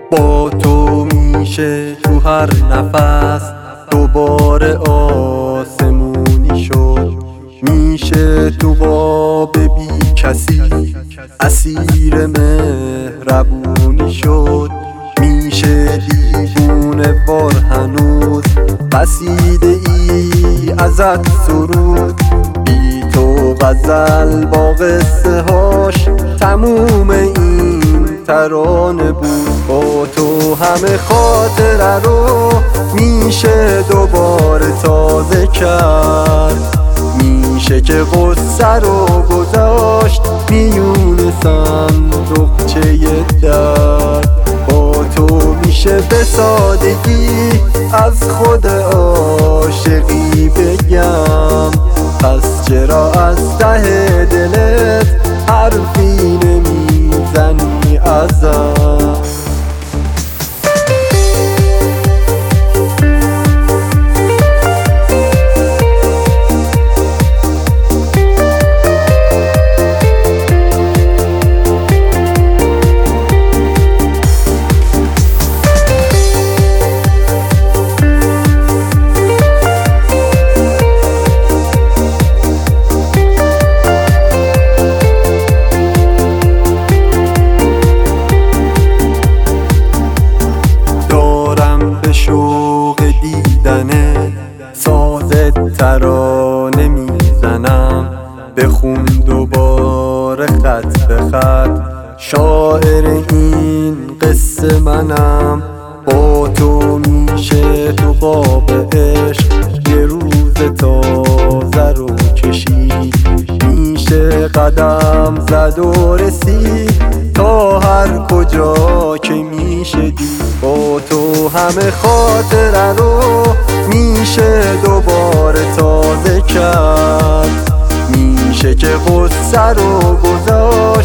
با تو میشه تو هر نفس دوباره آسمونی شد. میشه تو خواب بی کسی اسیر مهربونی شد. میشه دیوونه وار هنوز قصیده ای ازت سرود. بی تو غزل با قصه هاش تموم این ترانه بود. با تو همه خاطره رو میشه دوباره تازه کرد. میشه که غصه رو گذاشت میون صندوقچه درد. با تو میشه به سادگی از خود عاشقی بگم. پس چرا از ته دلت حرفی نمیزنی ازم؟ شوق دیدنه سازت ترانه میزنم. بخون دوباره خط به خط شاعر این قصه منم. با تو میشه تو خواب عشق یه روز تازه رو کشید. میشه قدم زد و رسید تا هر کجا که میشه دید. با تو همه خاطره رو میشه دوباره تازه کرد. میشه که غصه رو گذاشت